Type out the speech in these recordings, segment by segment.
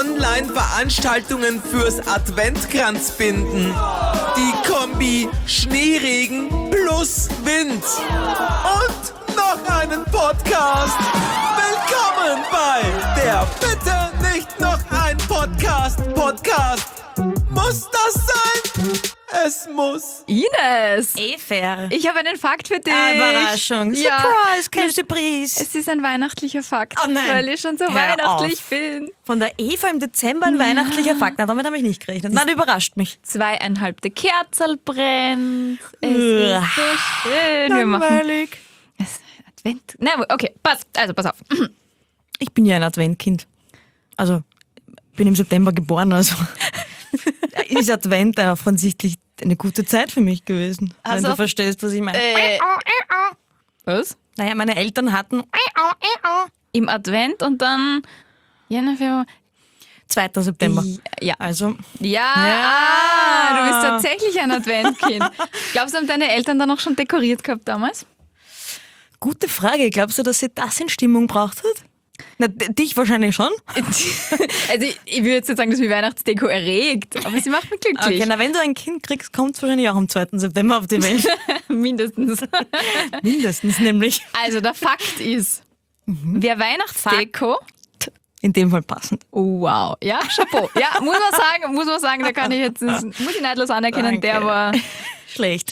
Online-Veranstaltungen fürs Adventkranzbinden. Die Kombi Schneeregen plus Wind. Und noch einen Podcast. Willkommen bei der Bitte nicht noch ein Podcast. Muss das sein? Es muss. Ines! Fair. Ich habe einen Fakt für dich. Überraschung. Ja. Surprise, kein Surprise. Es ist ein weihnachtlicher Fakt, Oh nein. weil ich schon so Hör weihnachtlich auf. bin. Von der Eva im Dezember ein weihnachtlicher Fakt. Na, damit habe ich nicht gerechnet. Nein, überrascht mich. 2,5 Kerzel brennt. Es ist so schön. Wir machen Langweilig. Advent. Na, okay, pass auf. Ich bin ja ein Adventkind. Also, bin im September geboren, also ist Advent offensichtlich eine gute Zeit für mich gewesen. Also, wenn du verstehst, was ich meine. Was? Naja, meine Eltern hatten Im Advent und dann Jänner, Februar. 2. September. Ja. Also, Ja, du bist tatsächlich ein Adventkind. Glaubst du, haben deine Eltern dann auch schon dekoriert gehabt damals? gute Frage. Glaubst du, dass sie das in Stimmung braucht hat? Na, dich wahrscheinlich schon. Also ich würde jetzt nicht sagen, dass mich Weihnachtsdeko erregt, aber sie macht mich glücklich. Okay, na, wenn du ein Kind kriegst, kommt es wahrscheinlich auch am 2. September auf die Welt. Mindestens. Mindestens nämlich. Also der Fakt ist, wer Weihnachtsdeko... In dem Fall passend. Oh, wow. Ja, Chapeau. Ja, muss man sagen, da kann ich jetzt, muss ich neidlos anerkennen, der Danke. war Schlecht.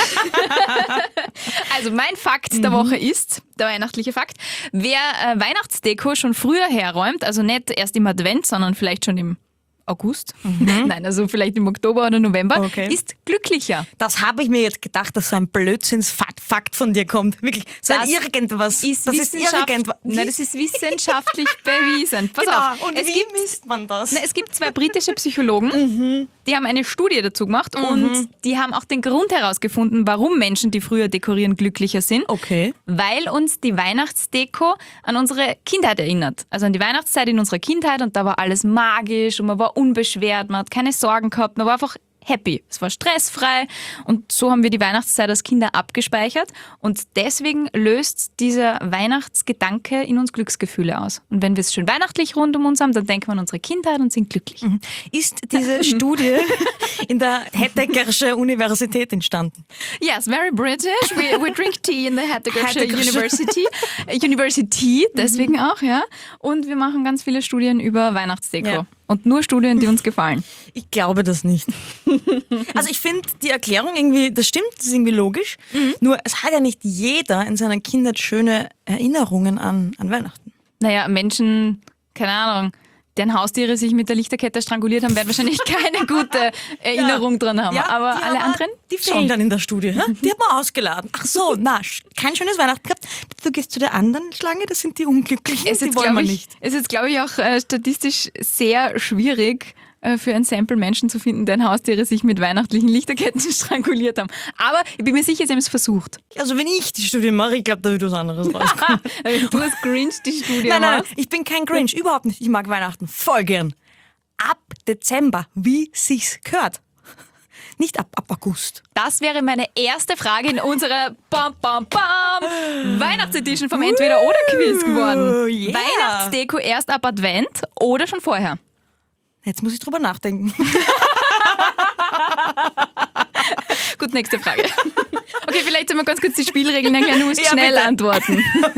Also mein Fakt der Woche ist, der weihnachtliche Fakt, wer Weihnachtsdeko schon früher herräumt, also nicht erst im Advent, sondern vielleicht schon im August, nein, also vielleicht im Oktober oder November, Okay. ist glücklicher. Das habe ich mir jetzt gedacht, dass so ein Blödsinns-Fakt von dir kommt. Wirklich, so Das ein irgendwas. Das ist irgendwas. Nein, das ist wissenschaftlich bewiesen. Pass Genau. auf, Und wie misst man das? es gibt 2 britische Psychologen, die haben eine Studie dazu gemacht und die haben auch den Grund herausgefunden, warum Menschen, die früher dekorieren, glücklicher sind. Okay. Weil uns die Weihnachtsdeko an unsere Kindheit erinnert. Also an die Weihnachtszeit in unserer Kindheit und da war alles magisch und man war unbeschwert, man hat keine Sorgen gehabt, man war einfach happy. Es war stressfrei und so haben wir die Weihnachtszeit als Kinder abgespeichert und deswegen löst dieser Weihnachtsgedanke in uns Glücksgefühle aus. Und wenn wir es schön weihnachtlich rund um uns haben, dann denken wir an unsere Kindheit und sind glücklich. Ist diese Studie in der Hetteckersche Universität entstanden? Yes, very British. We drink tea in the Hattegasche Hattegasche. University, deswegen auch, ja. Und wir machen ganz viele Studien über Weihnachtsdeko. Ja. Und nur Studien, die uns gefallen. Ich glaube das nicht. Also ich finde die Erklärung irgendwie, das stimmt, das ist irgendwie logisch. Nur es hat ja nicht jeder in seiner Kindheit schöne Erinnerungen an Weihnachten. Naja, Menschen, keine Ahnung, deren Haustiere sich mit der Lichterkette stranguliert haben, werden wahrscheinlich keine gute Erinnerung dran haben. Aber die alle anderen? Die fehlen dann in der Studie. Ja? Die hat man ausgeladen. Ach so, kein schönes Weihnachten gehabt. Du gehst zu der anderen Schlange, das sind die Unglücklichen, die wollen wir nicht. Es ist, glaube ich, auch statistisch sehr schwierig, für ein Sample Menschen zu finden, deren Haustiere sich mit weihnachtlichen Lichterketten stranguliert haben. Aber ich bin mir sicher, sie haben es versucht. Also wenn ich die Studie mache, ich glaube, da wird was anderes rauskommen. Du hast Grinch die Studie Nein, ich bin kein Grinch, überhaupt nicht. Ich mag Weihnachten voll gern. Ab Dezember, wie sich's gehört. Nicht ab August. Das wäre meine erste Frage in unserer Weihnachtsedition vom Entweder-Oder-Quiz geworden. Yeah. Weihnachtsdeko erst ab Advent oder schon vorher? Jetzt muss ich drüber nachdenken. Gut, nächste Frage. Okay, vielleicht sollen wir ganz kurz die Spielregeln erklären. Du musst schnell bitte. antworten.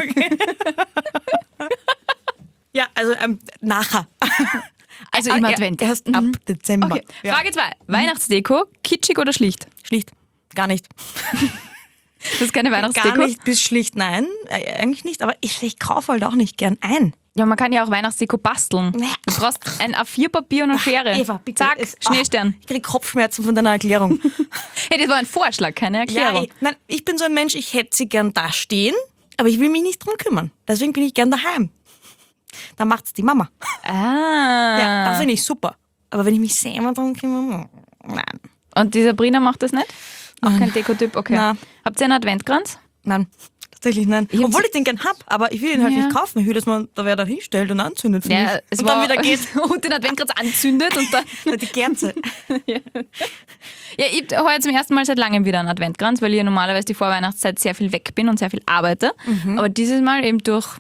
Ja, also nachher. Also im Advent. Erst ab Dezember. Okay. Ja. Frage 2. Weihnachtsdeko, kitschig oder schlicht? Schlicht. Gar nicht. Das ist keine Weihnachtsdeko? Gar nicht bis schlicht, nein. Eigentlich nicht, aber ich kaufe halt auch nicht gern ein. Ja, man kann ja auch Weihnachtsdeko basteln. Du brauchst ein A4-Papier und eine Schere. Eva, bitte. Zack, Schneestern. Ich kriege Kopfschmerzen von deiner Erklärung. Hey, das war ein Vorschlag, keine Erklärung. Nein, ich bin so ein Mensch, ich hätte sie gern da stehen, aber ich will mich nicht drum kümmern. Deswegen bin ich gern daheim. Da macht's die Mama. Ja, das finde ich super. Aber wenn ich mich selber drum kümmere, nein. Und die Sabrina macht das nicht? Auch kein Dekotyp, okay. Nein. Habt ihr einen Adventkranz? Nein, tatsächlich nein. Obwohl ich den gern hab, aber ich will ihn halt Ja. nicht kaufen. Ich will, dass man da wer da hinstellt und anzündet für Ja, mich. es Und dann war- wieder geht. und den Adventkranz anzündet und dann... Die Kerze. Ja, ich heuer zum ersten Mal seit langem wieder einen Adventkranz, weil ich ja normalerweise die Vorweihnachtszeit sehr viel weg bin und sehr viel arbeite. Aber dieses Mal eben durch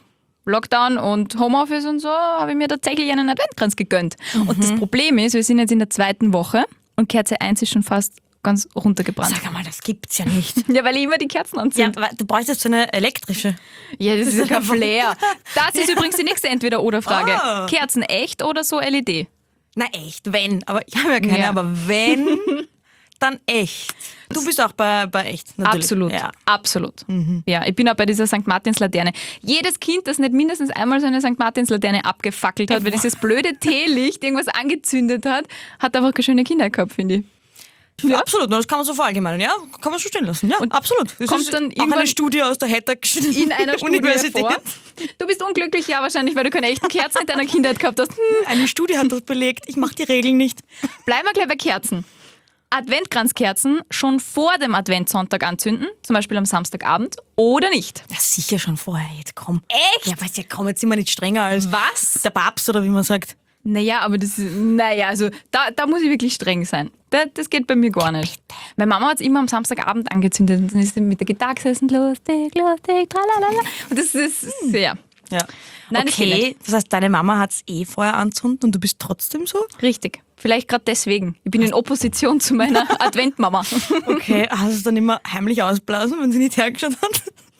Lockdown und Homeoffice und so, habe ich mir tatsächlich einen Adventkranz gegönnt. Und das Problem ist, wir sind jetzt in der 2. Woche und Kerze 1 ist schon fast ganz runtergebrannt. Sag mal, das gibt's ja nicht. Ja, weil ich immer die Kerzen Ja, anzünde. aber du brauchst jetzt so eine elektrische. Ja, das ist ja kein Flair. Das ist übrigens die nächste Entweder-Oder-Frage. Ah. Kerzen echt oder so LED? Na echt, wenn. Aber ich habe ja keine, Ja. aber wenn, dann echt. Du bist auch bei echt, natürlich. Absolut, Ja. absolut. Ja, ich bin auch bei dieser St. Martins-Laterne. Jedes Kind, das nicht mindestens einmal so eine St. Martins-Laterne abgefackelt hat, weil dieses blöde Teelicht irgendwas angezündet hat, hat einfach keine schöne Kindheit gehabt, finde ich. Ja, absolut, das kann man so verallgemeinern, ja, kann man so stehen lassen, ja, absolut. Das kommt ist dann auch irgendwann eine Studie aus der Hatag in einer Studie Universität. vor. Du bist unglücklich, ja, wahrscheinlich, weil du keine echten Kerzen in deiner Kindheit gehabt hast. Eine Studie hat das belegt, ich mache die Regeln nicht. Bleiben wir gleich bei Kerzen. Adventkranzkerzen schon vor dem Adventssonntag anzünden, zum Beispiel am Samstagabend, oder nicht? Ja, sicher schon vorher, jetzt komm. Echt? Ja, weißt du, komm, jetzt sind wir nicht strenger als Was? der Papst oder wie man sagt. Naja, aber also da muss ich wirklich streng sein. Das geht bei mir gar nicht. Meine Mama hat es immer am Samstagabend angezündet und dann ist sie mit der Gitarre gesessen, lustig, tralalala. Und das ist sehr. Ja. Nein, das geht okay, nicht. das heißt, deine Mama hat es vorher anzündet und du bist trotzdem so? Richtig. Vielleicht gerade deswegen. Ich bin in Opposition zu meiner Adventmama. Okay, hast du es dann immer heimlich ausblasen, wenn sie nicht hergeschaut hat?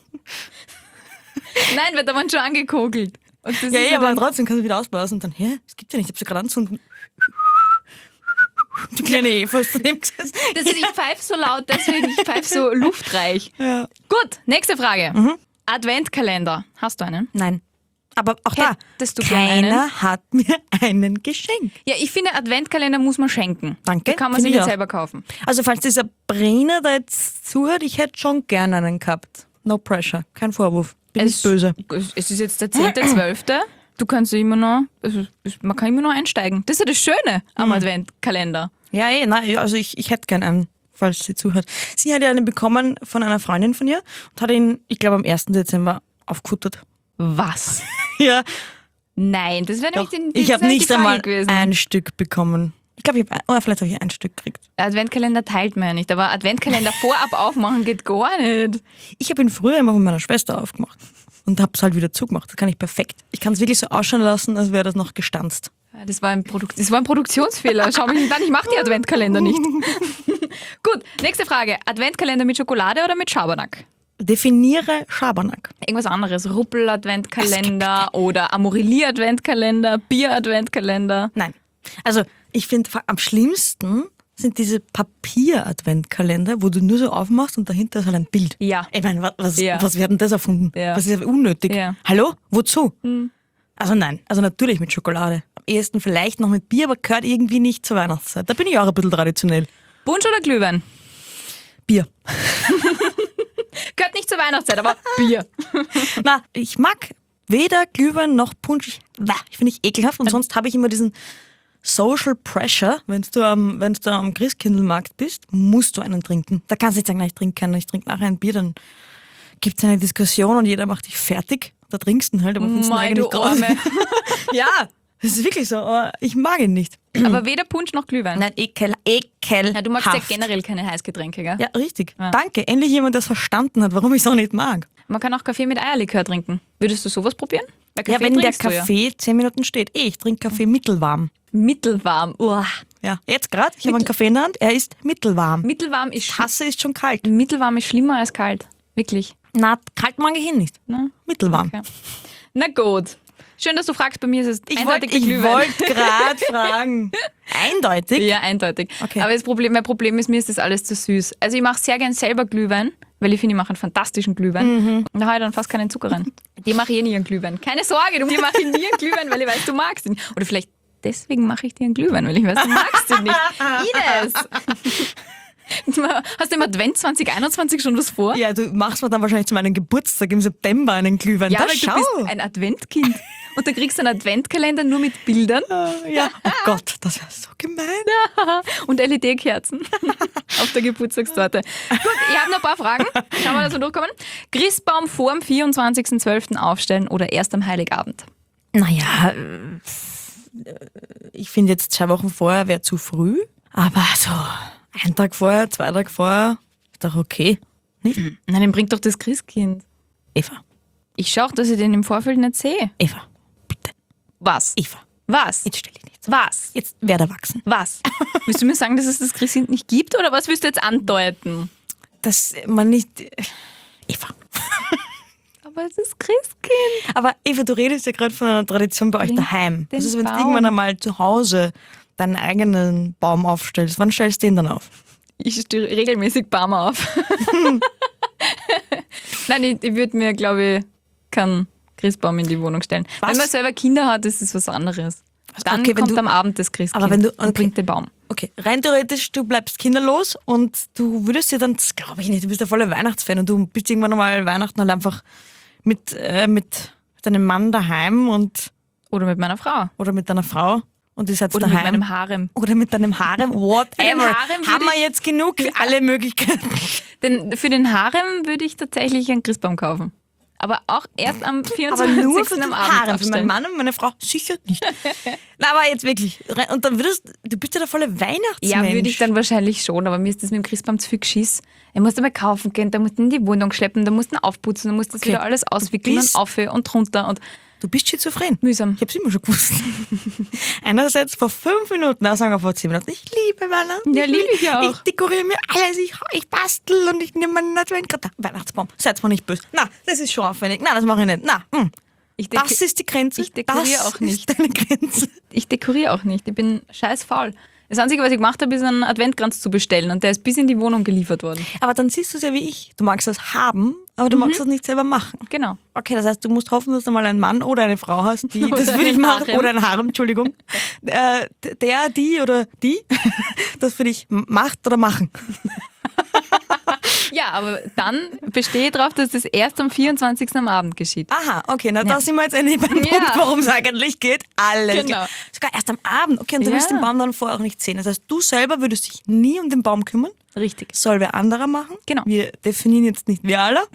Nein, wird aber schon angekogelt. Und das Ja, ist ja, aber dann- trotzdem kannst du wieder ausblasen und dann, hä, das gibt's ja nicht, ich hab sie gerade anzünden. Die kleine Eva ist daneben gesessen. Das ist, ich pfeife so laut, deswegen ich pfeife so luftreich. Ja. Gut, nächste Frage. Adventkalender. Hast du einen? Nein. Aber auch da, Hättest du gern keiner hat mir einen geschenkt. Ja, ich finde, Adventkalender muss man schenken. Danke, Die kann man finde sich ich nicht auch. selber kaufen. Also falls dieser Brenner da jetzt zuhört, ich hätte schon gern einen gehabt. No pressure, kein Vorwurf. Bin nicht böse. Es ist jetzt der 10.12. Du kannst ja immer noch, man kann immer noch einsteigen. Das ist ja das Schöne am Adventkalender. Ja, nein, also ich hätte gern einen, falls sie zuhört. Sie hat ja einen bekommen von einer Freundin von ihr und hat ihn, ich glaube, am 1. Dezember aufgefuttert. Was? Ja, Nein, das wäre doch. nämlich Ich habe nicht die Frage einmal gewesen. ein Stück bekommen. Ich glaube, vielleicht habe ich ein Stück gekriegt. Adventkalender teilt man ja nicht, aber Adventkalender vorab aufmachen geht gar nicht. Ich habe ihn früher immer von meiner Schwester aufgemacht und habe es halt wieder zugemacht. Das kann ich perfekt. Ich kann es wirklich so ausschauen lassen, als wäre das noch gestanzt. Ja, das war ein Produktionsfehler. Schau mich nicht an, ich mache die Adventkalender nicht. Gut, nächste Frage. Adventkalender mit Schokolade oder mit Schabernack? Definiere Schabernack. Irgendwas anderes. Ruppel-Adventkalender oder Amorelie-Adventkalender, Bier-Adventkalender. Nein. Also ich finde, am schlimmsten sind diese Papier-Adventkalender, wo du nur so aufmachst und dahinter ist halt ein Bild. Ja. Ich meine, was Ja. werden das erfunden? Ja. Was ist ja unnötig? Ja. Hallo? Wozu? Also nein, also natürlich mit Schokolade. Am ehesten vielleicht noch mit Bier, aber gehört irgendwie nicht zur Weihnachtszeit. Da bin ich auch ein bisschen traditionell. Punsch oder Glühwein? Bier. Gehört nicht zur Weihnachtszeit, aber Bier. Na, ich mag weder Glühwein noch Punsch. Ich finde ich ekelhaft und sonst habe ich immer diesen Social Pressure. Wenn du am Christkindlmarkt bist, musst du einen trinken. Da kannst du nicht sagen, nein, ich trinke keinen, ich trinke nachher ein Bier, dann gibt es eine Diskussion und jeder macht dich fertig. Da trinkst du ihn halt, aber findest ihn Mei, eigentlich du Arme. Ja, das ist wirklich so, aber ich mag ihn nicht. Aber weder Punsch noch Glühwein. Nein, ekelhaft. Ja, du magst ja generell keine Heißgetränke, gell? Ja, richtig. Ja. Danke, endlich jemand, der es verstanden hat, warum ich es auch nicht mag. Man kann auch Kaffee mit Eierlikör trinken. Würdest du sowas probieren? Weil Ja, Kaffee wenn der trinkst du ja. Kaffee 10 Minuten steht. Ich trinke Kaffee mittelwarm. Mittelwarm. Uah. Ja, jetzt gerade, ich habe einen Kaffee in der Hand, er ist mittelwarm. Mittelwarm ist Tasse ist schon kalt. Mittelwarm ist schlimmer als kalt. Wirklich. Na, kalt mag ich ihn nicht. Na? Mittelwarm. Okay. Na gut. Schön, dass du fragst. Bei mir ist es Ich eindeutig der wollte Glühwein. gerade fragen. Eindeutig? Ja, eindeutig. Okay. Aber mein Problem ist, mir ist das alles zu süß. Also ich mache sehr gern selber Glühwein, weil ich finde, ich mache einen fantastischen Glühwein. Und da habe ich dann fast keinen Zucker rein. Die mache ich nie einen Glühwein. Keine Sorge, die mache ich nie einen Glühwein, weil ich weiß, du magst ihn. Oder vielleicht deswegen mache ich dir einen Glühwein, weil ich weiß, du magst ihn nicht. Ines! Hast du im Advent 2021 schon was vor? Ja, du machst mir dann wahrscheinlich zu meinem Geburtstag im September einen Glühwein. Ja, Da weil schau. du bist ein Adventkind. Und du kriegst einen Adventkalender nur mit Bildern Ja. Oh Gott, das wäre so gemein. und LED-Kerzen auf der Geburtstagstorte. Gut, ich habe noch ein paar Fragen. Schauen wir, dass wir durchkommen. Christbaum vor dem 24.12. aufstellen oder erst am Heiligabend? Naja, ich finde jetzt 2 Wochen vorher wäre zu früh. Aber so 1 Tag vorher, 2 Tage vorher, ist doch okay. Nicht? Nein, den bringt doch das Christkind. Eva, Ich schaue, dass ich den im Vorfeld nicht sehe. Eva, bitte. Was? Eva, Was? jetzt stell dich nicht so. Was? Jetzt werd erwachsen. Was? Willst du mir sagen, dass es das Christkind nicht gibt oder was willst du jetzt andeuten? Dass man nicht... Eva. Aber es ist Christkind. Aber Eva, du redest ja gerade von einer Tradition bei euch daheim. den Das ist, wenn du Baum. irgendwann einmal zu Hause deinen eigenen Baum aufstellst. Wann stellst du den dann auf? Ich stehe regelmäßig Baum auf. Nein, ich würde mir, glaube ich, keinen Christbaum in die Wohnung stellen. Was? Wenn man selber Kinder hat, ist es was anderes. Dann Okay, wenn kommt du- am Abend das Christkind Aber wenn du- und okay. bringt den Baum. Okay, rein theoretisch, du bleibst kinderlos und du würdest dir dann, das glaube ich nicht, du bist der volle Weihnachtsfan und du bist irgendwann einmal Weihnachten halt einfach mit deinem Mann daheim und Oder mit meiner Frau. oder mit deiner Frau und ihr seid Oder daheim. mit meinem Harem. Oder mit deinem Harem, whatever. Harem Haben würde wir jetzt genug für alle Möglichkeiten. Denn für den Harem würde ich tatsächlich einen Christbaum kaufen. Aber auch erst am 24. Aber nur für am den Abend Harem, für meinen aufstellen. Mann und meine Frau sicher nicht. Na, aber jetzt wirklich. Und dann du bist ja der volle Weihnachtsmensch. Ja, würde ich dann wahrscheinlich schon, aber mir ist das mit dem Christbaum zu viel Geschiss. Er muss einmal kaufen gehen, da musst du ihn in die Wohnung schleppen, da musst du ihn aufputzen, da musst du das Okay. wieder alles auswickeln bist- und auf und drunter und Du bist schizophren. mühsam. Ich hab's immer schon gewusst. Einerseits vor 5 Minuten, auch sagen vor 10 Minuten. Ich liebe Weihnachten. Ja, liebe ich ja auch. Ich dekoriere mir alles, ich bastel und ich nehme meinen Weihnachtsbaum. Seid mir nicht böse. Na, das ist schon aufwendig. Na, das mache ich nicht. Na, das ist die Grenze. ich dekoriere das auch nicht. ist deine Grenze. Ich dekoriere auch nicht, ich bin scheiß faul. Das Einzige, was ich gemacht habe, ist einen Adventkranz zu bestellen und der ist bis in die Wohnung geliefert worden. Aber dann siehst du es ja wie ich. Du magst das haben, aber du magst das nicht selber machen. Genau. Okay, das heißt, du musst hoffen, dass du mal einen Mann oder eine Frau hast, die Oder das für dich einen machen. Harem. Oder ein Harem, Entschuldigung. Die oder die das für dich macht oder machen. Ja, aber dann bestehe ich darauf, dass das erst am 24. am Abend geschieht. Aha, okay, na da sind wir jetzt endlich beim Ja. Punkt, worum es eigentlich geht. Alles. Genau. klar. Sogar erst am Abend. Okay, und du Ja. willst den Baum dann vorher auch nicht sehen. Das heißt, du selber würdest dich nie um den Baum kümmern. Richtig. Das soll wer anderer machen. Genau. Wir definieren jetzt nicht wir alle.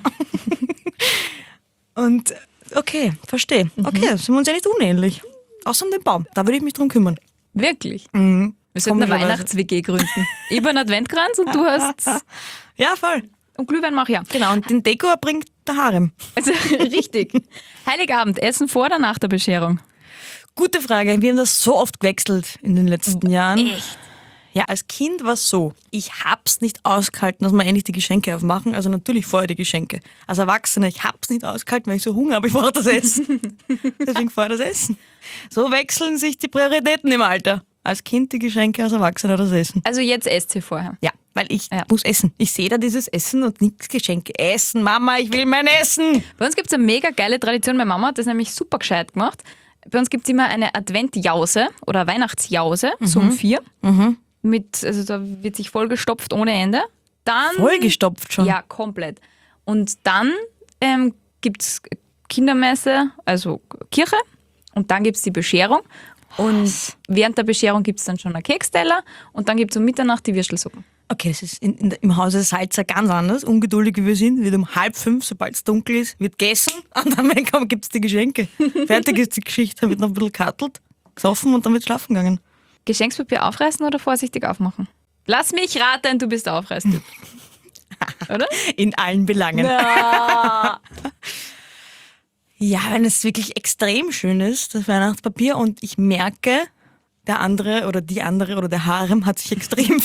Und okay, verstehe. Okay, dann sind wir uns ja nicht unähnlich. Außer um den Baum. Da würde ich mich drum kümmern. Wirklich. Wir sollten eine Komischerweise. Weihnachts-WG gründen. Ich habe einen Adventkranz und du hast... Ja, voll. Und Glühwein mach ich ja. Genau, und den Deko bringt der Harem. Also richtig. Heiligabend, Essen vor oder nach der Bescherung? Gute Frage. Wir haben das so oft gewechselt in den letzten Jahren. Echt? Ja, als Kind war es so. Ich hab's nicht ausgehalten, dass wir endlich die Geschenke aufmachen. Also natürlich vorher die Geschenke. Als Erwachsener, ich hab's nicht ausgehalten, weil ich so Hunger habe. Ich brauche das Essen. Deswegen vorher das Essen. So wechseln sich die Prioritäten im Alter. Als Kind die Geschenke, als Erwachsener das Essen. Also jetzt esst ihr vorher. Ja, weil ich Ja. muss essen. Ich sehe da dieses Essen und nichts Geschenke. Essen, Mama, ich will mein Essen. Bei uns gibt es eine mega geile Tradition. Meine Mama hat das nämlich super gescheit gemacht. Bei uns gibt es immer eine Adventjause oder Weihnachtsjause, so um 4. Also da wird sich vollgestopft ohne Ende. Dann, Vollgestopft schon. Ja, komplett. Und dann gibt es Kindermesse, also Kirche. Und dann gibt es die Bescherung. Und während der Bescherung gibt es dann schon einen Keksteller. Und dann gibt es um Mitternacht die Würstelsuppe. Okay, das ist im Hause Salzer ganz anders. Ungeduldig wie wir sind, wird um 4:30, sobald es dunkel ist, wird gegessen und dann gibt es die Geschenke. Fertig ist die Geschichte, dann wird noch ein bisschen kattelt, gesoffen und dann wird schlafen gegangen. Geschenkspapier aufreißen oder vorsichtig aufmachen? Lass mich raten, du bist der Aufreißtyp. Oder? In allen Belangen. Ja. Ja, wenn es wirklich extrem schön ist, das Weihnachtspapier, und ich merke, der andere oder der Harem hat sich extrem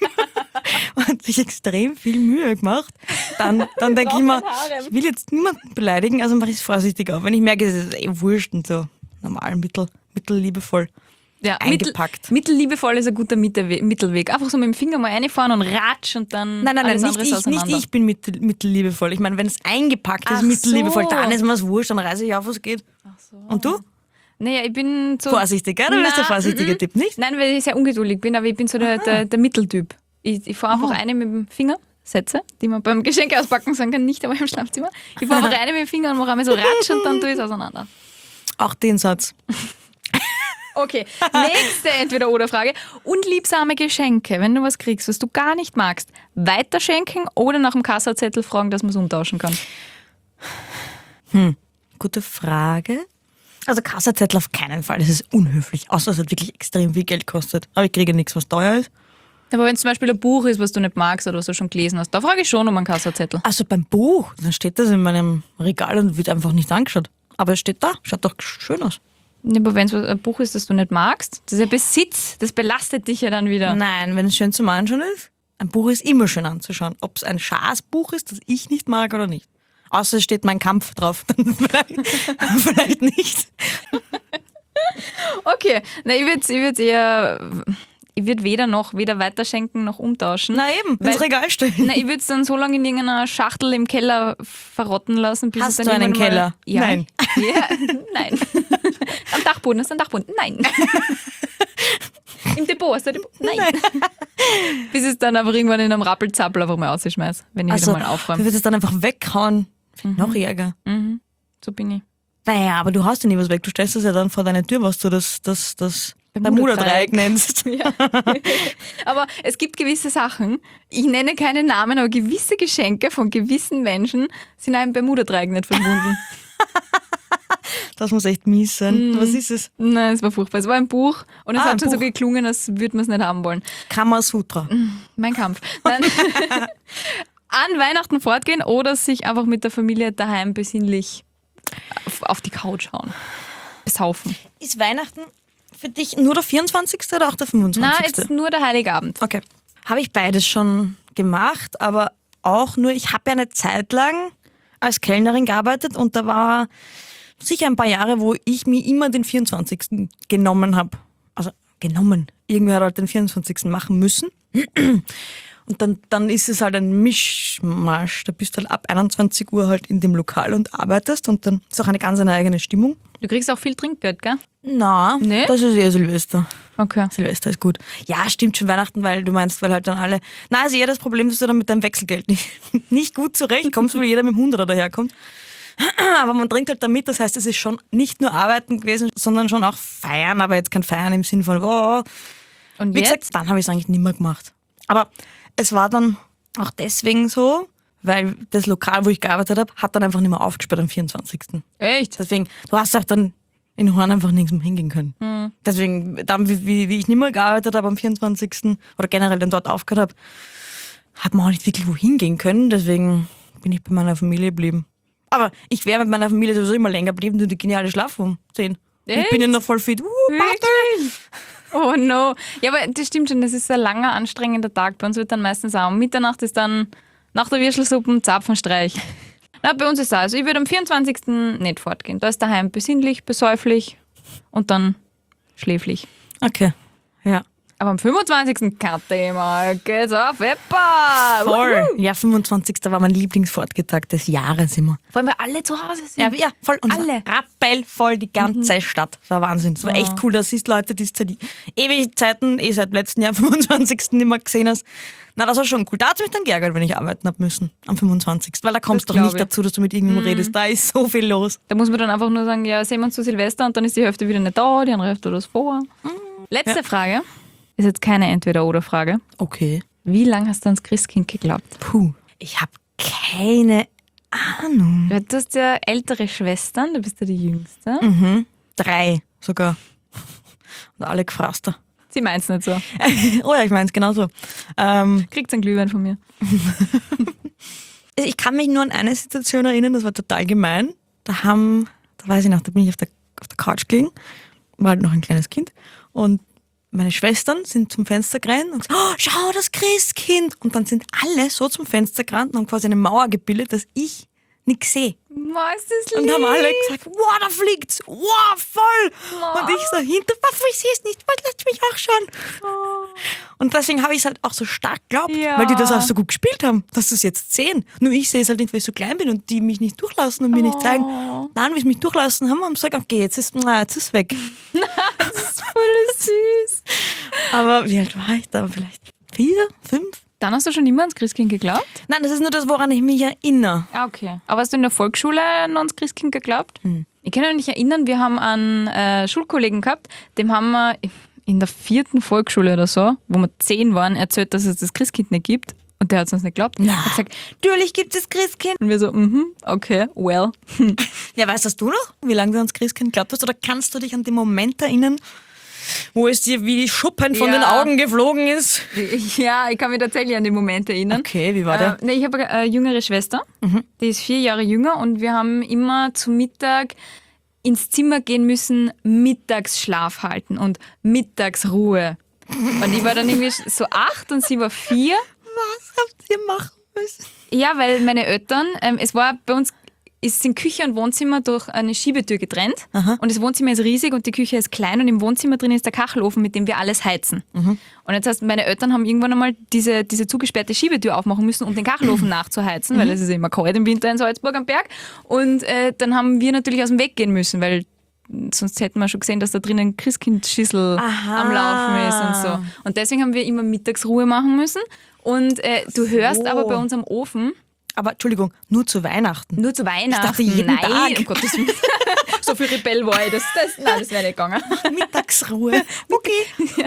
viel Mühe gemacht, dann denke ich mir, ich will jetzt niemanden beleidigen, also mache ich es vorsichtig auf. Wenn ich merke, es ist wurscht und so normal, mittelliebevoll. Ja, Eingepackt. Mittelliebevoll ist ein guter Mittelweg. Einfach so mit dem Finger mal reinfahren und ratsch und dann Nein, alles nicht andere ich, auseinander. nicht ich bin mittelliebevoll. Ich meine, wenn es eingepackt ist, Ach mittelliebevoll, so. dann ist mir es wurscht, dann reiße ich auf, was geht. Ach so. Und du? Naja, ich bin so... Vorsichtig, gell? Du bist der vorsichtige Tipp, nicht? Nein, weil ich sehr ungeduldig bin, aber ich bin so der Mitteltyp. Ich fahre einfach eine mit dem Finger, Sätze, die man beim Geschenk auspacken sagen kann, nicht aber im Schlafzimmer. Ich fahre einfach eine mit dem Finger und mache einmal so ratsch und dann tue ich es auseinander. Auch den Satz. Okay, nächste Entweder-Oder-Frage. Unliebsame Geschenke, wenn du was kriegst, was du gar nicht magst, weiterschenken oder nach dem Kassazettel fragen, dass man es umtauschen kann? Gute Frage. Also Kassazettel auf keinen Fall, das ist unhöflich, außer es hat wirklich extrem viel Geld kostet. Aber ich kriege nichts, was teuer ist. Aber wenn es zum Beispiel ein Buch ist, was du nicht magst oder was du schon gelesen hast, da frage ich schon um einen Kassazettel. Also beim Buch, dann steht das in meinem Regal und wird einfach nicht angeschaut. Aber es steht da, schaut doch schön aus. Ja, aber wenn es ein Buch ist, das du nicht magst, das ist ja Besitz, das belastet dich ja dann wieder. Nein, wenn es schön zum Anschauen ist, ein Buch ist immer schön anzuschauen. Ob es ein Schaßbuch ist, das ich nicht mag oder nicht. Außer es steht mein Kampf drauf, dann vielleicht nicht. Okay, na, ich würde weder weiterschenken noch umtauschen. Na eben, ins Regal stellen. Na, ich würde es dann so lange in irgendeiner Schachtel im Keller verrotten lassen, bis Hast es dann du einen irgendwann Keller? Mal, ja. Nein. Ja, nein. Am Dachboden, hast du einen Dachboden? Nein. Im Depot, hast du ein Depot? Nein. Bis ich es dann einfach irgendwann in einem Rappelzappel einfach mal ausschmeiße, wenn ich wieder mal Du aufräume. würdest es dann einfach weghauen. Noch ärger. So bin ich. Naja, aber du hast ja nie was weg. Du stellst das ja dann vor deine Tür, was du das Bermuda-Dreieck nennst. Ja. Aber es gibt gewisse Sachen, ich nenne keine Namen, aber gewisse Geschenke von gewissen Menschen sind einem Bermuda-Dreieck nicht verbunden. Das muss echt mies sein. Was ist es? Nein, es war furchtbar. Es war ein Buch und es ein hat schon so Buch. geklungen, als würde man es nicht haben wollen. Kamasutra. Mein Kampf. Nein. An Weihnachten fortgehen oder sich einfach mit der Familie daheim besinnlich auf die Couch hauen. Besaufen. Ist Weihnachten für dich nur der 24. oder auch der 25.? Na, jetzt nur der Heiligabend. Okay. Habe ich beides schon gemacht, aber auch nur, ich habe ja eine Zeit lang als Kellnerin gearbeitet und da war sicher ein paar Jahre, wo ich mir immer den 24. genommen habe. Also genommen. Irgendwer hat halt den 24. machen müssen. Und dann ist es halt ein Mischmasch. Da bist du halt ab 21 Uhr halt in dem Lokal und arbeitest und dann ist auch eine ganz eigene Stimmung. Du kriegst auch viel Trinkgeld, gell? Na, Nee? das ist eher Silvester. Okay. Silvester ist gut. Ja, stimmt schon Weihnachten, weil du meinst, weil halt dann alle... Na, also eher das Problem, dass du dann mit deinem Wechselgeld nicht gut zurechtkommst, weil jeder mit dem 100er daherkommt. Aber man trinkt halt damit, das heißt, es ist schon nicht nur Arbeiten gewesen, sondern schon auch Feiern, aber jetzt kein Feiern im Sinn von, wow. Und Wie jetzt? gesagt, dann habe ich es eigentlich nicht mehr gemacht. Aber es war dann auch deswegen so, weil das Lokal, wo ich gearbeitet habe, hat dann einfach nicht mehr aufgesperrt am 24. Echt? Deswegen, du hast auch dann in Horn einfach nirgends mehr hingehen können. Deswegen, dann, wie ich nicht mehr gearbeitet habe am 24. oder generell dann dort aufgehört habe, hat man auch nicht wirklich wohin gehen können. Deswegen bin ich bei meiner Familie geblieben. Aber ich wäre mit meiner Familie sowieso immer länger geblieben, und die gehen ja alle schlafen um 10. Ich Echt? bin ja noch voll fit. Wirklich? Oh no. Ja, aber das stimmt schon, das ist ein langer, anstrengender Tag. Bei uns wird dann meistens auch um Mitternacht ist dann nach der Würstelsuppe Zapfenstreich. Na, bei uns ist es auch. Also ich würde am 24. nicht fortgehen. Da ist daheim besinnlich, besäuflich und dann schläflich. Okay, ja. Aber am 25. kein Thema. Geht's auf Eppa! Voll. Ja, 25. war mein Lieblingsfortgetag des Jahres immer. Vor allem, weil alle zu Hause sind. Ja, voll. Und Alle. rappelvoll die ganze Stadt. Das war Wahnsinn. Das war echt cool. Da siehst Leute, die seit ewig Zeiten, seit letztem Jahr, 25. nicht mehr gesehen hast. Na, das war schon cool. Da hat es mich dann geärgert, wenn ich arbeiten hab müssen. Am 25. Weil da kommst du Das doch glaub nicht ich. dazu, dass du mit irgendjemandem redest. Da ist so viel los. Da muss man dann einfach nur sagen, ja, sehen wir uns zu Silvester und dann ist die Hälfte wieder nicht da, die andere Hälfte oder vor. Letzte Frage. Ist jetzt keine Entweder-Oder-Frage. Okay. Wie lange hast du ans Christkind geglaubt? Puh. Ich habe keine Ahnung. Du hast ja ältere Schwestern, du bist ja die Jüngste. 3 sogar. Und alle gefrasster. Sie meint's nicht so. Oh ja, ich meine es genauso. Kriegt's einen Glühwein von mir. Ich kann mich nur an eine Situation erinnern, das war total gemein. Da weiß ich noch, da bin ich auf der Couch gelegen, war halt noch ein kleines Kind und meine Schwestern sind zum Fenster gerannt und gesagt, oh, schau, das Christkind. Und dann sind alle so zum Fenster gerannt und haben quasi eine Mauer gebildet, dass ich nichts sehe. Was ist das Und lieb? haben alle gesagt, wow, da fliegt's, wow, voll. Und ich so hinter, ich sehe es nicht, lasst mich auch schauen. Und deswegen habe ich es halt auch so stark geglaubt, Ja. weil die das auch so gut gespielt haben, dass sie es jetzt sehen. Nur ich sehe es halt nicht, weil ich so klein bin und die mich nicht durchlassen und mir nicht zeigen. Nein, wie sie mich durchlassen haben, haben sie gesagt, okay, jetzt ist es weg. Voll süß. Aber wie alt war ich da? Vielleicht 4, 5? Dann hast du schon immer ans Christkind geglaubt? Nein, das ist nur das, woran ich mich erinnere. Ah, okay. Aber hast du in der Volksschule noch ans Christkind geglaubt? Ich kann mich nicht erinnern, wir haben einen Schulkollegen gehabt, dem haben wir in der 4. Volksschule oder so, wo wir 10 waren, erzählt, dass es das Christkind nicht gibt. Und der hat es uns nicht geglaubt. Er hat gesagt, Natürlich gibt es Christkind. und wir so, okay, well. Ja, weißt du noch, wie lange du ans Christkind glaubt hast? Oder kannst du dich an den Moment erinnern, wo es dir wie Schuppen von Ja. den Augen geflogen ist. Ja, ich kann mich tatsächlich an den Moment erinnern. Okay, wie war der? Ich habe eine jüngere Schwester, die ist 4 Jahre jünger und wir haben immer zu Mittag ins Zimmer gehen müssen, Mittagsschlaf halten und Mittagsruhe. Und ich war dann irgendwie so 8 und sie war 4. Was habt ihr machen müssen? Ja, weil meine Eltern, es war bei uns, es sind Küche und Wohnzimmer durch eine Schiebetür getrennt. Und das Wohnzimmer ist riesig und die Küche ist klein und im Wohnzimmer drin ist der Kachelofen, mit dem wir alles heizen. Und jetzt heißt, meine Eltern haben irgendwann einmal diese zugesperrte Schiebetür aufmachen müssen, um den Kachelofen nachzuheizen, weil es ist immer kalt im Winter in Salzburg am Berg. Und dann haben wir natürlich aus dem Weg gehen müssen, weil sonst hätten wir schon gesehen, dass da drinnen Christkindschüssel am Laufen ist und so. Und deswegen haben wir immer Mittagsruhe machen müssen. Und du hörst aber bei uns am Ofen, Aber Entschuldigung, nur zu Weihnachten. nur zu Weihnachten. dachte, jeden Nein, Tag. um Gottes Willen. So viel Rebell war ich. Nein, das wäre nicht gegangen. Mittagsruhe. Okay.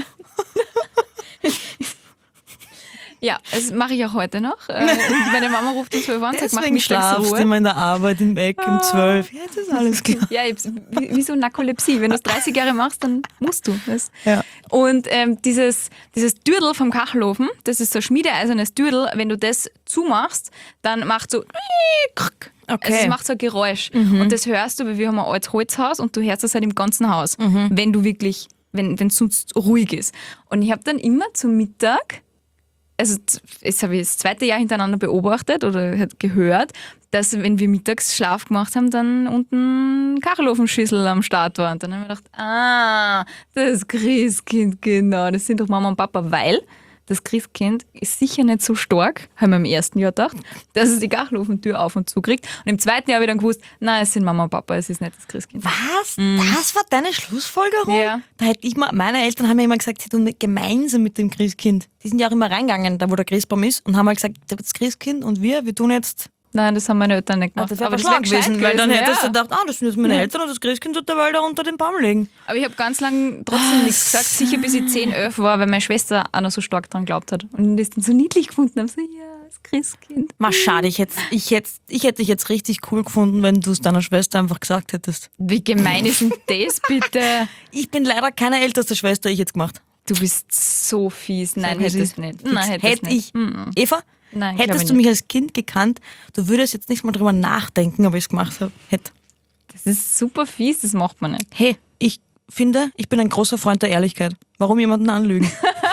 Ja, das mache ich auch heute noch. Meine Mama ruft um 12 Uhr und sagt, mach Deswegen schlafst du Mittagsruhe. immer in der Arbeit im Eck um 12. Ja, das ist alles klar. Ja, wie so Narkolepsie. Wenn du es 30 Jahre machst, dann musst du das. Ja. Und dieses Dürdel vom Kachelofen, das ist so ein schmiedeeisernes Dürdel, wenn du das zumachst, dann macht so Okay. Also es macht so ein Geräusch. Und das hörst du, weil wir haben ein altes Holzhaus und du hörst das halt im ganzen Haus, wenn du wirklich, wenn es sonst ruhig ist. Und ich habe dann immer zum Mittag, also das habe ich das 2. Jahr hintereinander beobachtet oder halt gehört, dass wenn wir Mittagsschlaf gemacht haben, dann unten Kachelofenschüssel am Start war. Und dann haben wir gedacht, das Christkind, genau, das sind doch Mama und Papa, weil das Christkind ist sicher nicht so stark, haben wir im ersten Jahr gedacht, dass es die Kachelofentür auf und zu kriegt. Und im 2. Jahr habe ich dann gewusst, nein, es sind Mama und Papa, es ist nicht das Christkind. Was? Das war deine Schlussfolgerung? Ja. Da hätte meine Eltern haben mir immer gesagt, sie tun gemeinsam mit dem Christkind. Die sind ja auch immer reingegangen, da wo der Christbaum ist, und haben mal gesagt, das Christkind und wir tun jetzt. Nein, das haben meine Eltern nicht gemacht. Das wäre aber schlau gescheit gewesen, weil dann hättest du ja. gedacht, das sind jetzt meine Eltern und das Christkind wird dabei da unter den Baum legen. Aber ich habe ganz lange trotzdem nichts gesagt, sicher bis ich 10, 11 war, weil meine Schwester auch noch so stark dran geglaubt hat. Und das dann so niedlich gefunden habe. So, ja, das Christkind. Mal schade, ich hätte dich jetzt richtig cool gefunden, wenn du es deiner Schwester einfach gesagt hättest. Wie gemein ist denn das bitte? Ich bin leider keine älteste Schwester, ich jetzt gemacht. Du bist so fies. Nein, Sag, wie es hättest ist. nicht. Nein, hättest Hätte nicht. ich, Eva, Nein, glaube hättest ich du mich als Kind gekannt, du würdest jetzt nicht mal drüber nachdenken, ob ich es gemacht habe. Hätte. Das ist super fies, das macht man nicht. Hey, ich finde, ich bin ein großer Freund der Ehrlichkeit. Warum jemanden anlügen?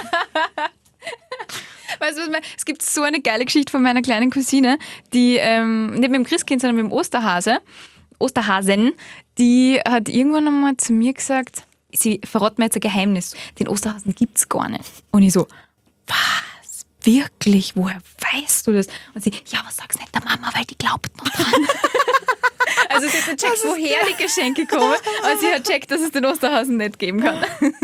Weißt du, es gibt so eine geile Geschichte von meiner kleinen Cousine, die nicht mit dem Christkind, sondern mit dem Osterhasen, die hat irgendwann einmal zu mir gesagt, sie verrät mir jetzt ein Geheimnis, den Osterhasen gibt's gar nicht. Und ich so, was? Wirklich? Woher weißt du das? Und sie, ja, aber sag's nicht der Mama, weil die glaubt noch dran. Also sie hat nicht checkt, woher die Geschenke kommen, aber sie hat checkt, dass es den Osterhasen nicht geben kann.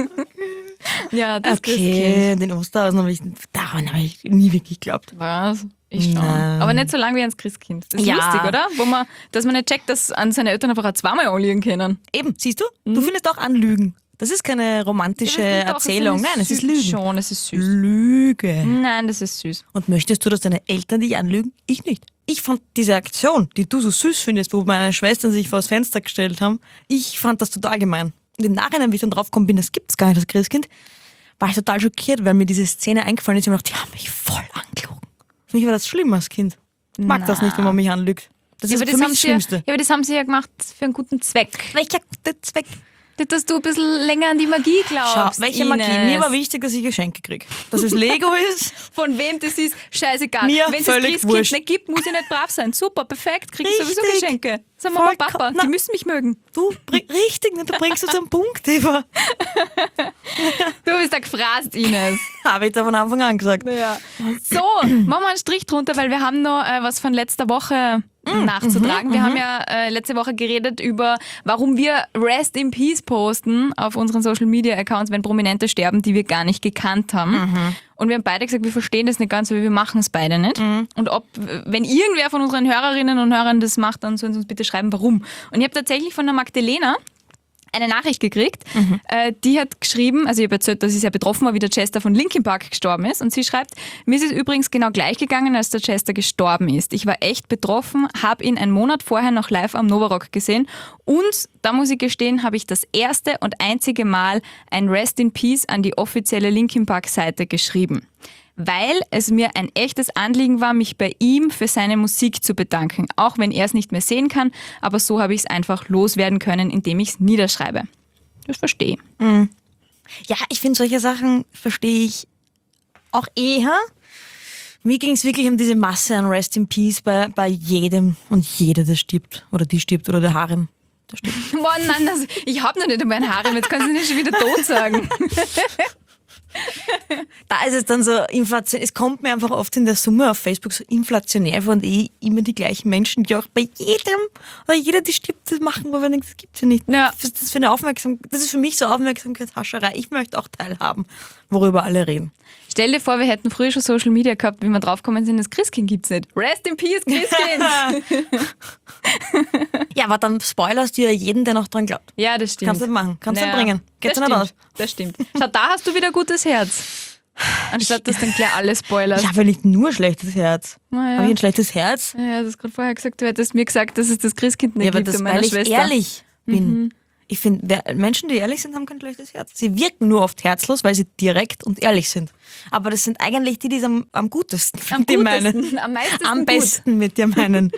Ja, das Christkind. Okay, den Osterhasen daran habe ich nie wirklich geglaubt. Was? Ich schon. Nein. Aber nicht so lange wie ans Christkind. Das ist Ja. lustig, oder? Dass man nicht checkt, dass an seine Eltern einfach auch zweimal anliegen können. Eben, siehst du? Du findest auch Anlügen. Das ist keine romantische Erzählung. Nein, es ist Lügen. Schon, es ist süß. Lüge. Nein, das ist süß. Und möchtest du, dass deine Eltern dich anlügen? Ich nicht. Ich fand diese Aktion, die du so süß findest, wo meine Schwestern sich vor das Fenster gestellt haben, ich fand das total gemein. Und im Nachhinein, wie ich dann drauf gekommen bin, das gibt's gar nicht, das Christkind, war ich total schockiert, weil mir diese Szene eingefallen ist und ich mir gedacht, die haben mich voll angelogen. Für mich war das schlimm als Kind. Ich mag das nicht, wenn man mich anlügt. Das ist für mich das Schlimmste. Ja, aber das haben sie ja gemacht für einen guten Zweck. Welcher gute Zweck? Nicht, dass du ein bisschen länger an die Magie glaubst. Schau, welche Magie? Ines. Mir war wichtig, dass ich Geschenke kriege. Dass es Lego ist. Von wem das ist, scheißegal. Mir Wenn es das völlig Christkind wurscht. nicht gibt, muss ich nicht brav sein. Super, perfekt, kriegst Richtig. sowieso Geschenke. Sag Mama, Vollkommen- Papa, Na. die müssen mich mögen. Du, richtig, du bringst uns einen Punkt, Eva. Du bist ja gefrasst, Ines. Habe ich da von Anfang an gesagt. Ja. So, machen wir einen Strich drunter, weil wir haben noch was von letzter Woche nachzutragen. Wir haben ja letzte Woche geredet über, warum wir Rest in Peace posten auf unseren Social Media Accounts, wenn Prominente sterben, die wir gar nicht gekannt haben. Und wir haben beide gesagt, wir verstehen das nicht ganz, weil wir machen es beide nicht. Und wenn irgendwer von unseren Hörerinnen und Hörern das macht, dann sollen sie uns bitte schreiben, warum. Und ich habe tatsächlich von der Magdalena eine Nachricht gekriegt. Die hat geschrieben, also ich habe erzählt, dass sie sehr betroffen war, wie der Chester von Linkin Park gestorben ist. Und sie schreibt, mir ist es übrigens genau gleich gegangen, als der Chester gestorben ist. Ich war echt betroffen, habe ihn einen Monat vorher noch live am Novarock gesehen. Und, da muss ich gestehen, habe ich das erste und einzige Mal ein Rest in Peace an die offizielle Linkin Park Seite geschrieben. Weil es mir ein echtes Anliegen war, mich bei ihm für seine Musik zu bedanken. Auch wenn er es nicht mehr sehen kann, aber so habe ich es einfach loswerden können, indem ich es niederschreibe. Das verstehe ich. Ja, ich finde, solche Sachen verstehe ich auch eher. Mir ging es wirklich um diese Masse an Rest in Peace bei jedem und jeder, der stirbt. Oder die stirbt oder der Harem. Der stirbt. Boah, nein, ich habe noch nicht einmal ein Harem, jetzt kannst du nicht schon wieder tot sagen. Da ist es dann so inflationär, es kommt mir einfach oft in der Summe auf Facebook so inflationär vor und immer die gleichen Menschen, die auch bei jedem oder jeder, die stirbt, das machen, aber das gibt's ja nicht. Ja. Das ist für eine das ist für mich so Aufmerksamkeitshascherei. Ich möchte auch teilhaben, worüber alle reden. Stell dir vor, wir hätten früher schon Social Media gehabt, wie wir draufgekommen sind, das Christkind gibt's nicht. Rest in Peace, Christkind! Ja, aber dann spoilerst du ja jeden, der noch dran glaubt. Ja, das stimmt. Kannst du nicht machen, kannst du nicht bringen. Geht's das nicht aus. Das stimmt. Schau, da hast du wieder gutes Herz. Anstatt dass dann gleich alles spoilert. Ich habe ja nicht nur schlechtes Herz. Naja. Habe ich ein schlechtes Herz? Ja, du hast gerade vorher gesagt, du hättest mir gesagt, dass es das Christkind nicht Ja, aber gibt das, und meiner weil ich Schwester. ehrlich bin. Ich finde, Menschen, die ehrlich sind, haben kein schlechtes Herz. Sie wirken nur oft herzlos, weil sie direkt und ehrlich sind. Aber das sind eigentlich die es am gutesten Am mit dir gutesten, meinen. am meisten Am gut. besten mit dir meinen.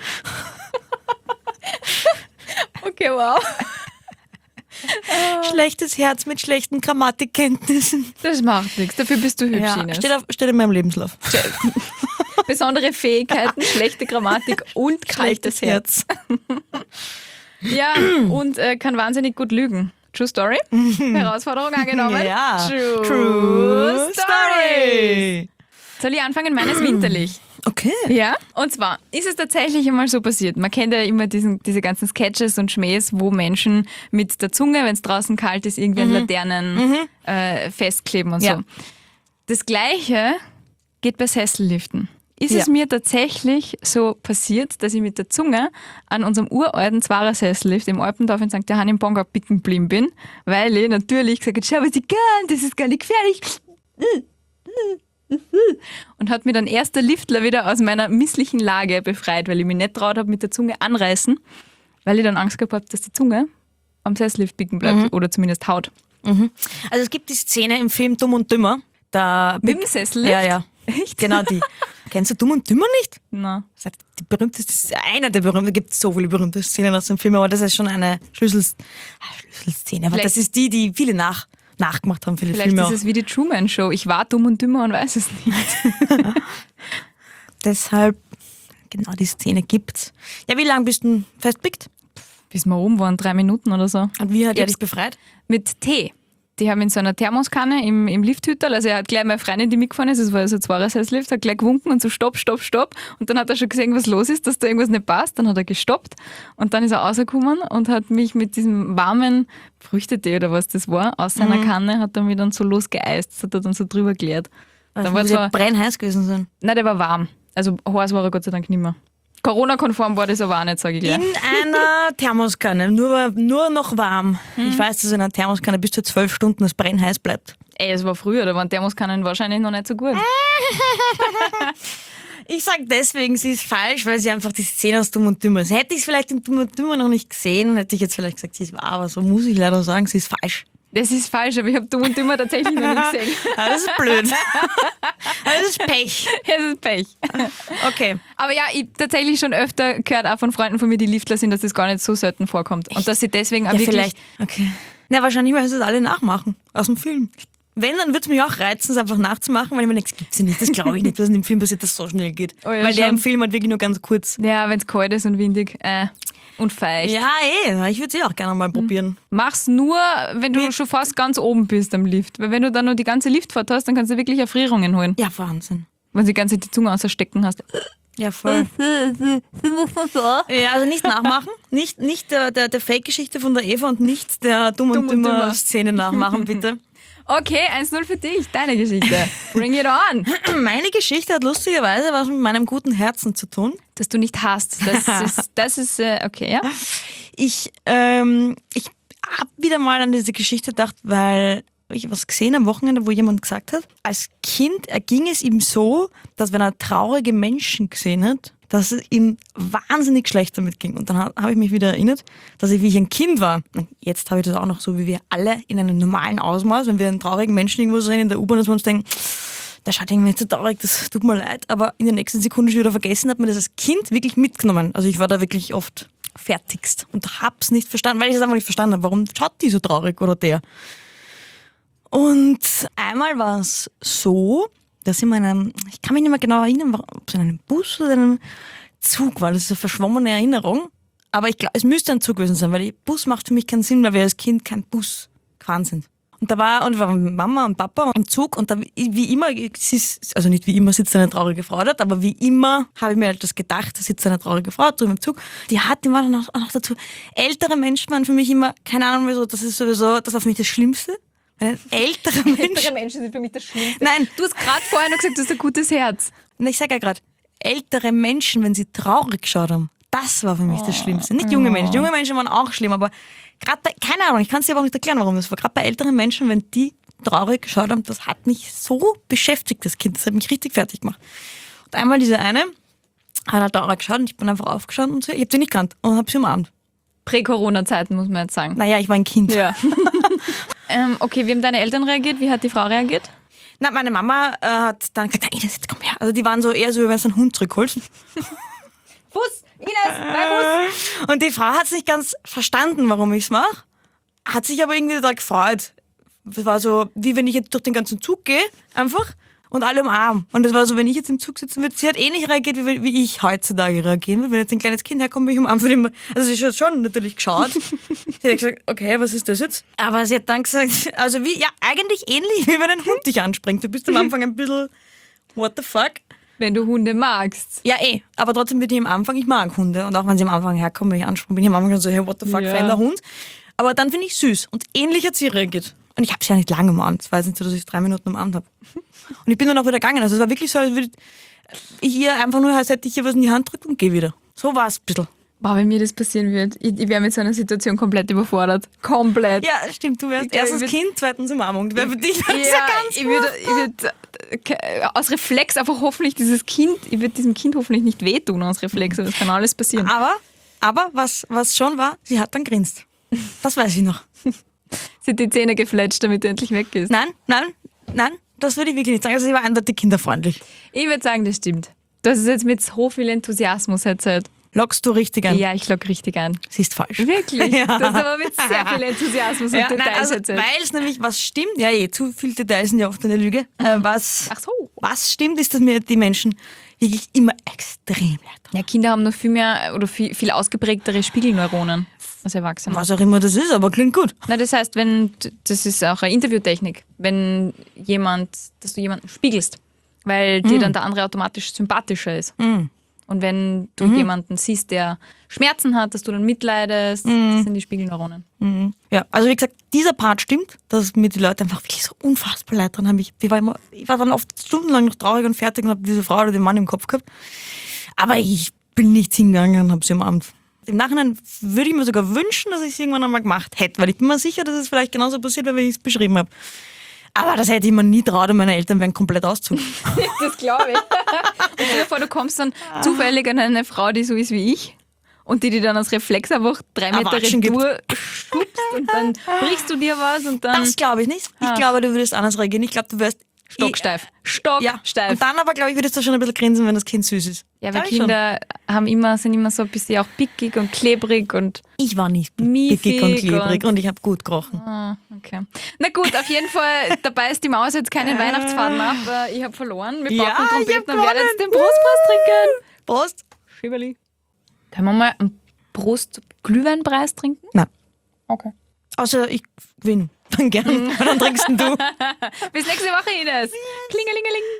Okay, wow. Schlechtes Herz mit schlechten Grammatikkenntnissen. Das macht nichts. Dafür bist du hübsch, Ja, Ines. steht in meinem Lebenslauf. Besondere Fähigkeiten, schlechte Grammatik und kaltes Herz. Ja, und kann wahnsinnig gut lügen. True Story? Herausforderung angenommen? Ja. True Story. Soll ich anfangen? Meines winterlich. Okay. Ja, und zwar ist es tatsächlich einmal so passiert. Man kennt ja immer diese ganzen Sketches und Schmähs, wo Menschen mit der Zunge, wenn es draußen kalt ist, irgendwie an Laternen festkleben und Ja. so. Das Gleiche geht bei Sesselliften. Ist Ja. es mir tatsächlich so passiert, dass ich mit der Zunge an unserem uralten Zwarer-Sessellift im Alpendorf in St. Johann im Bongau picken geblieben bin, weil ich natürlich gesagt habe, schau, was ich kann, das ist gar nicht gefährlich. Und hat mir dann erst der Liftler wieder aus meiner misslichen Lage befreit, weil ich mich nicht traut habe, mit der Zunge anreißen, weil ich dann Angst gehabt habe, dass die Zunge am Sessellift picken bleibt oder zumindest Haut. Also es gibt die Szene im Film Dumm und Dümmer. Da Mit dem Sessellift? Ja. Echt? Genau die. Kennst du Dumm und Dümmer nicht? Na. Das ist die berühmteste, einer der berühmten, es gibt so viele berühmte Szenen aus dem Film, aber das ist schon eine Schlüsselszene. Aber Vielleicht- das ist die viele nachgemacht haben, viele Vielleicht Filme ist auch. es wie die Truman Show. Ich war dumm und dümmer und weiß es nicht. Deshalb, genau die Szene gibt's. Ja, wie lange bist du festpickt? Bis wir oben waren, 3 Minuten oder so. Und wie hat er Jetzt- dich befreit? Mit Tee. Die haben in so einer Thermoskanne im Lifthüterl, also er hat gleich meine Freundin, die mitgefahren ist, es war so ein Zweiersesslift, hat gleich gewunken und so stopp. Und dann hat er schon gesehen, was los ist, dass da irgendwas nicht passt. Dann hat er gestoppt und dann ist er rausgekommen und hat mich mit diesem warmen Früchtetee oder was das war, aus seiner Kanne, hat er mich dann so losgeeist. Das hat er dann so drüber geleert. Das Dann war muss ja zwar, brennheiß gewesen sein. nein, der war warm. Also heiß war er Gott sei Dank nicht mehr. Corona-konform war das aber auch nicht, sage ich gleich. In einer Thermoskanne, nur noch warm. Ich weiß, dass in einer Thermoskanne bis zu 12 Stunden das brennheiß bleibt. Ey, es war früher, da waren Thermoskannen wahrscheinlich noch nicht so gut. Ich sag deswegen, sie ist falsch, weil sie einfach die Szene aus Dumm und Dümmer ist. Hätte ich es vielleicht in Dumm und Dümmer noch nicht gesehen, hätte ich jetzt vielleicht gesagt, sie ist wahr, aber so muss ich leider sagen, sie ist falsch. Das ist falsch, aber ich habe Dumm und Dümmer tatsächlich noch nicht gesehen. Ja, das ist blöd. Das ist Pech. Es ist Pech. Okay. Aber ja, ich tatsächlich schon öfter gehört auch von Freunden von mir, die Liftler sind, dass das gar nicht so selten vorkommt. Und dass sie deswegen auch Ja, wirklich... vielleicht. Okay. Na, wahrscheinlich, weil sie das alle nachmachen. Aus dem Film. Wenn, dann würde es mich auch reizen, es einfach nachzumachen, weil ich mir denke, das gibt's ja nicht. Das glaube ich nicht, was in dem Film passiert, dass so schnell geht. Oh ja, weil der schon. im Film halt wirklich nur ganz kurz. Ja, wenn es kalt ist und windig und feucht. Ja, ich würde sie auch gerne mal probieren. Mach's nur, wenn du schon fast ganz oben bist am Lift. Weil wenn du dann noch die ganze Liftfahrt hast, dann kannst du wirklich Erfrierungen holen. Ja, Wahnsinn. Wenn du die ganze Zeit die Zunge ausstecken hast. Ja, voll. Ja, also nicht nachmachen. Nicht der Fake-Geschichte von der Eva und nicht der Dumm und Dümmer. Dümmer Szene nachmachen, bitte. Okay, 1-0 für dich, deine Geschichte. Bring it on. Meine Geschichte hat lustigerweise was mit meinem guten Herzen zu tun. Dass du nicht hast. Das ist okay, ja? habe wieder mal an diese Geschichte gedacht, weil ich was gesehen am Wochenende, wo jemand gesagt hat, als Kind erging es ihm so, dass wenn er traurige Menschen gesehen hat, dass es ihm wahnsinnig schlecht damit ging. Und dann habe ich mich wieder erinnert, dass ich, wie ich ein Kind war, jetzt habe ich das auch noch so, wie wir alle in einem normalen Ausmaß, wenn wir einen traurigen Menschen irgendwo sehen in der U-Bahn, dass wir uns denken, der schaut irgendwie zu traurig, das tut mir leid. Aber in der nächsten Sekunde schon wieder vergessen, hat man das als Kind wirklich mitgenommen. Also ich war da wirklich oft fertigst und hab's nicht verstanden, weil ich es einfach nicht verstanden habe. Warum schaut die so traurig oder der? Und einmal war es so, dass ich ich kann mich nicht mehr genau erinnern, ob es in einem Bus oder in einem Zug war. Das ist eine verschwommene Erinnerung. Aber ich glaube, es müsste ein Zug gewesen sein, weil Bus macht für mich keinen Sinn, weil wir als Kind kein Bus gefahren sind. Und da war Mama und Papa im Zug und da, wie immer, also nicht wie immer sitzt eine traurige Frau dort, aber wie immer habe ich mir halt das gedacht, da sitzt eine traurige Frau drüben im Zug. Die war dann auch noch dazu. Ältere Menschen waren für mich immer, keine Ahnung, wieso, das ist sowieso, das war für mich das Schlimmste. Ältere Menschen sind für mich das Schlimmste. Nein. Du hast gerade vorher noch gesagt, du hast ein gutes Herz. Und ich sage ja gerade, ältere Menschen, wenn sie traurig geschaut haben, das war für mich das Schlimmste. Nicht junge Menschen. Junge Menschen waren auch schlimm, aber gerade bei, keine Ahnung, ich kann es dir aber auch nicht erklären, warum das war. Gerade bei älteren Menschen, wenn die traurig geschaut haben, das hat mich so beschäftigt, das Kind. Das hat mich richtig fertig gemacht. Und einmal diese eine hat halt traurig geschaut und ich bin einfach aufgeschaut und ich habe sie nicht gekannt und habe sie umarmt. Prä-Corona-Zeiten, muss man jetzt sagen. Naja, ich war ein Kind. Ja. Okay, wie haben deine Eltern reagiert? Wie hat die Frau reagiert? Na, meine Mama hat dann gesagt, Ines, jetzt komm her. Also die waren so eher so, wie wenn es einen Hund zurückholt. Fuß, Ines, mein Fuß. Und die Frau hat es nicht ganz verstanden, warum ich es mache. Hat sich aber irgendwie da gefreut. Das war so, wie wenn ich jetzt durch den ganzen Zug gehe, einfach, und alle umarmen. Und das war so, wenn ich jetzt im Zug sitzen würde, sie hat ähnlich reagiert, wie ich heutzutage reagieren würde. Wenn jetzt ein kleines Kind herkommt, mich umarmt, würde ich immer, also sie hat schon natürlich geschaut. Sie hat gesagt, okay, was ist das jetzt? Aber sie hat dann gesagt, also eigentlich ähnlich, wie wenn ein Hund dich anspringt. Du bist am Anfang ein bisschen, what the fuck? Wenn du Hunde magst. Ja, aber trotzdem bin ich am Anfang, ich mag Hunde. Und auch wenn sie am Anfang herkommen, wenn ich anspreche, bin ich am Anfang so, hey, what the fuck, fremder Hund. Aber dann finde ich süß. Und ähnlich hat sie reagiert. Und ich habe sie ja nicht lange umarmt. Es war jetzt nicht so, dass ich 3 Minuten umarmt habe. Und ich bin dann auch wieder gegangen. Also es war wirklich so, als würde ich ihr einfach nur, als hätte ich ihr was in die Hand drückt und gehe wieder. So war es ein bisschen. Boah, wenn mir das passieren wird, ich wäre mit so einer Situation komplett überfordert. Komplett. Ja, stimmt. Du wärst erstens Kind, zweitens Umarmung. Das wäre für dich ganz ich würde aus Reflex einfach hoffentlich ich würde diesem Kind hoffentlich nicht wehtun aus Reflex. Das kann alles passieren. Aber was schon war, sie hat dann grinst. Das weiß ich noch. Sie hat die Zähne gefletscht, damit du endlich weg bist. Nein, das würde ich wirklich nicht sagen. Also sie war eindeutig kinderfreundlich. Ich würde sagen, das stimmt. Das ist jetzt mit so viel Enthusiasmus erzählt. Lockst du richtig ein? Ja, ich logge richtig ein. Sie ist falsch. Wirklich? Ja. Das ist aber mit sehr viel Enthusiasmus und Details erzählt. Weil es nämlich was stimmt, zu viele Details sind ja oft eine Lüge. Was stimmt, ist, dass mir die Menschen wirklich immer extrem leid tun. Ja, Kinder haben noch viel mehr oder viel ausgeprägtere Spiegelneuronen als Erwachsene. Was auch immer das ist, aber klingt gut. Na, das heißt, das ist auch eine Interviewtechnik, dass du jemanden spiegelst, weil dir dann der andere automatisch sympathischer ist. Und wenn du jemanden siehst, der Schmerzen hat, dass du dann mitleidest, das sind die Spiegelneuronen. Ja, also wie gesagt, dieser Part stimmt, dass mir die Leute einfach wirklich so unfassbar leid dran haben. Ich war dann oft stundenlang noch traurig und fertig und habe diese Frau oder den Mann im Kopf gehabt. Aber ich bin nicht hingegangen und habe sie umarmt. Im Nachhinein würde ich mir sogar wünschen, dass ich es irgendwann einmal gemacht hätte, weil ich bin mir sicher, dass es vielleicht genauso passiert wäre, wie ich es beschrieben habe. Aber das hätte ich mir nie traut und meine Eltern wären komplett ausgezogen. Das glaube ich. Und stell dir vor, du kommst dann zufällig an eine Frau, die so ist wie ich und die dann als Reflex einfach 3 Meter Retour schubst und dann brichst du dir was und dann... Das glaube ich nicht. Ich glaube, du würdest anders reagieren. Ich glaube, du wärst... Stocksteif. Ja. Und dann aber, glaube ich, würdest du schon ein bisschen grinsen, wenn das Kind süß ist. Ja, weil Kinder sind immer so ein bisschen auch pickig und klebrig und ich war nicht miefig pickig und klebrig und ich habe gut gerochen. Okay. Na gut, auf jeden Fall, dabei ist die Maus jetzt keinen Weihnachtsfaden ab. Ich habe verloren. Wir brauchen Trompeten und werden jetzt den Brustpreis trinken. Prost. Schieberli. Können wir mal einen Brust-Glühweinpreis trinken? Nein. Okay. Außer ich gewinne. Dann gern. Und dann trinkst du. Bis nächste Woche, Ines. Klingelingeling.